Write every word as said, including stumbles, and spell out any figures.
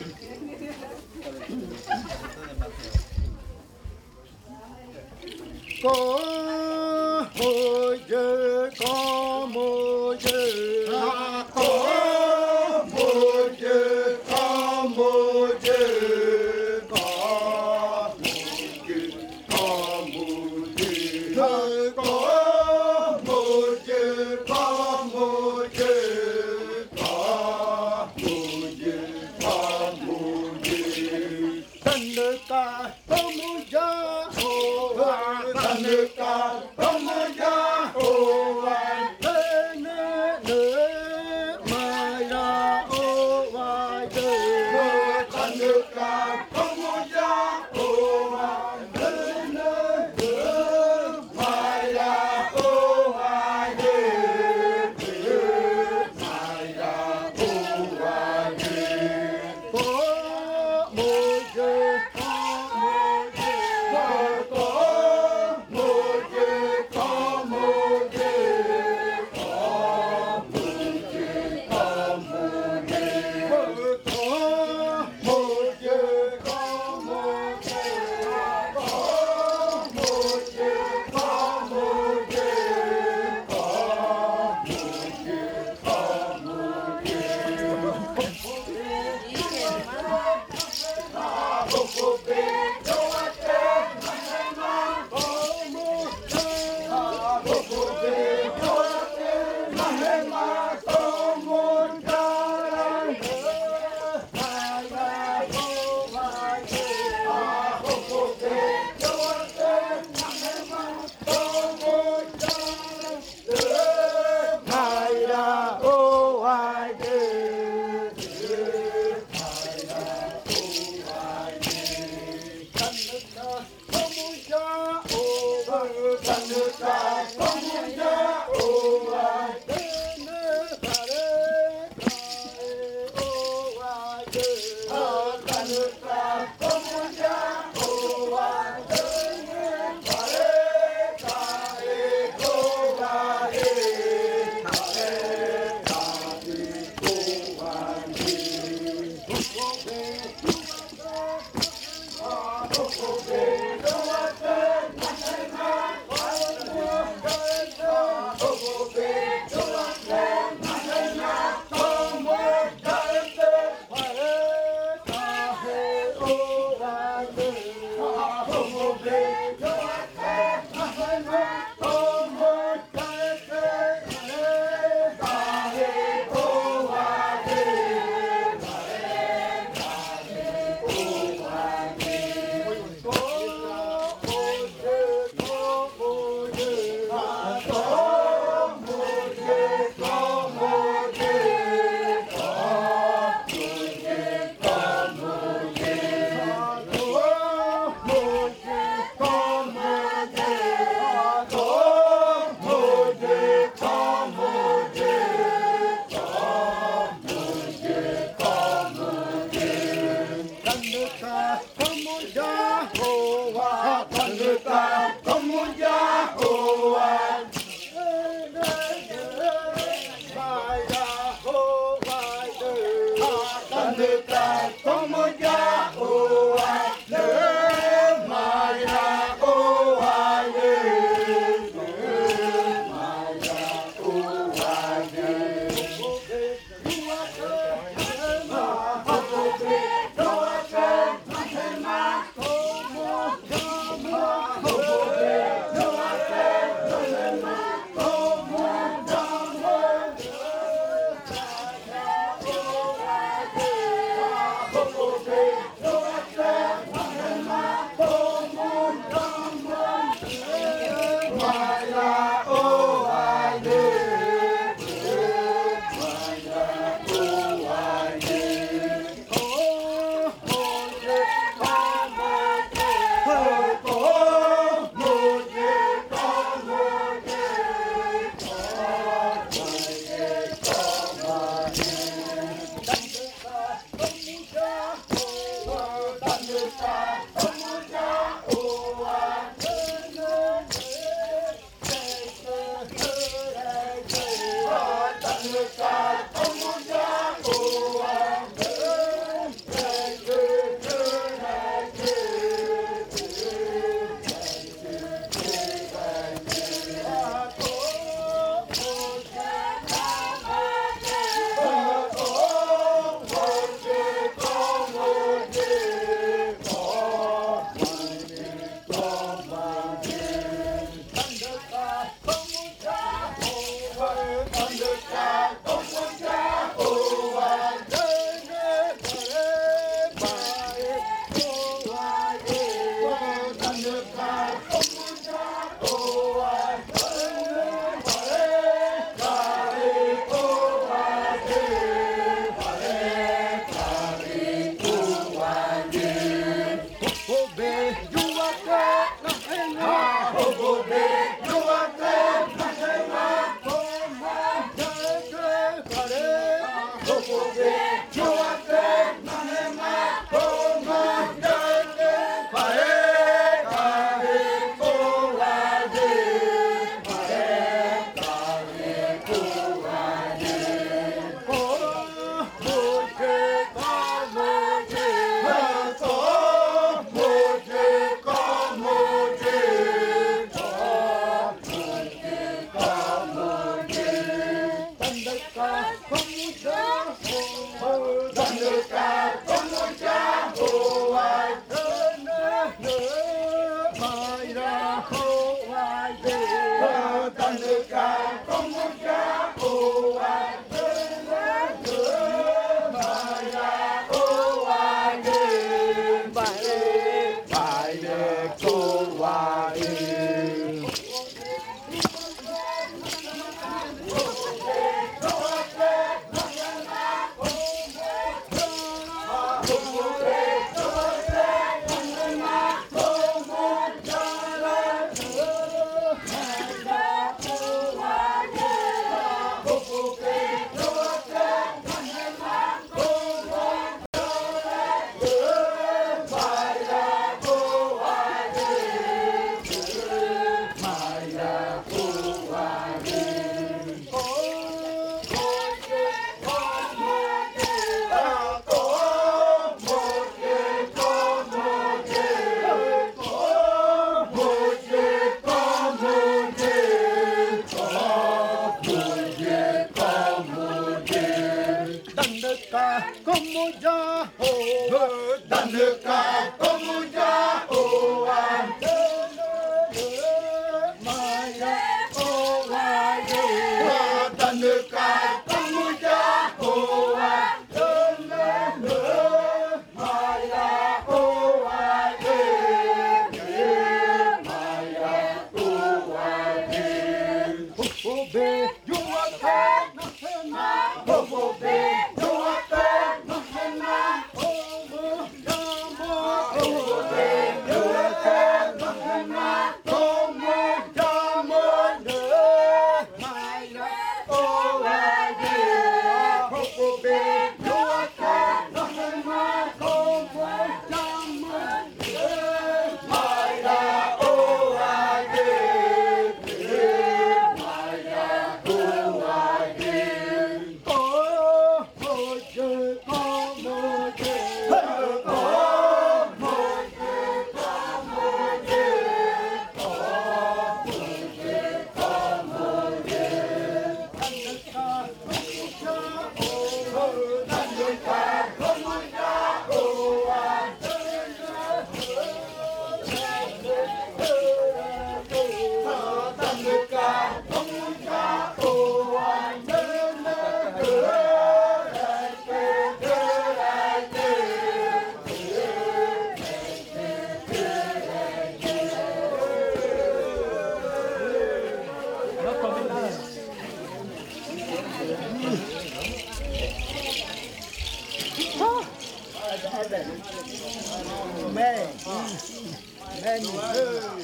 có hồi giờ có mùa giờ có mùa giờ có mùa giờ có mùa giờ có mùa giờ có mùa giờ có mùa giờ có mùa giờ có mùa giờ thân đời ta có mùa giờ thân đời ta có mùa giờ thế nên nữa mà ra ô vai đời thân đời ta có mùa giờ thế nên nữa mà ra ô vai đời mà ra ô vai đời có mùa giờ có mùa giờ có mùa giờ có mùa giờ có mùa giờ có mùa giờ có mùa giờ có mùa giờ có mùa giờ có mùa giờ có mùa giờ có mùa giờ Hãy subscribe cho kênh Ghiền Mì Gõ để không bỏ lỡ Tandeka pemuja oan Maya oan Tandeka pemuja oan Maya oan Maya oan Bobe yuate nahena Bobe yuate nahena Amen. Amen.